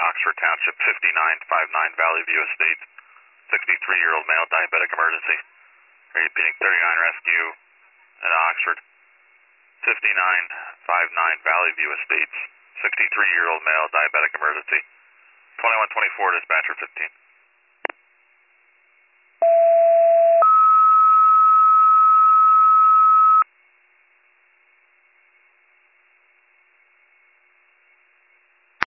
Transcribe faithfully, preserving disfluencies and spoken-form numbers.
Oxford Township, fifty-nine fifty-nine Valley View Estates, sixty-three-year-old male, diabetic emergency. Repeating, thirty-nine Rescue at Oxford, fifty-nine fifty-nine Valley View Estates, sixty-three-year-old male, diabetic emergency. twenty-one twenty-four, dispatcher fifteen.